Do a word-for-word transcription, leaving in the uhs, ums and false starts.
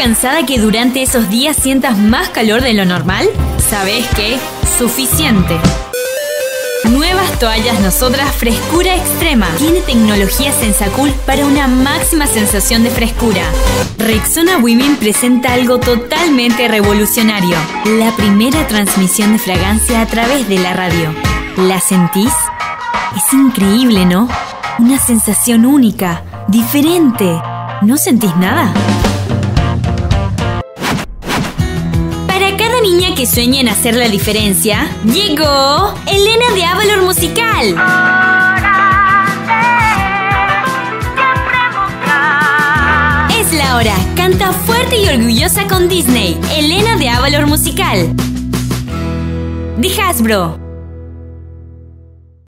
cansada que durante esos días sientas más calor de lo normal? ¿Sabes qué? Suficiente. Nuevas toallas Nosotras Frescura Extrema. Tiene tecnología Sensacool para una máxima sensación de frescura. Rexona Women presenta algo totalmente revolucionario. La primera transmisión de fragancia a través de la radio. ¿La sentís? Es increíble, ¿no? Una sensación única, diferente. ¿No sentís nada? Para cada niña que sueña en hacer la diferencia, llegó Elena de Avalor Musical. Es la hora. Canta fuerte y orgullosa con Disney. Elena de Avalor Musical. De Hasbro.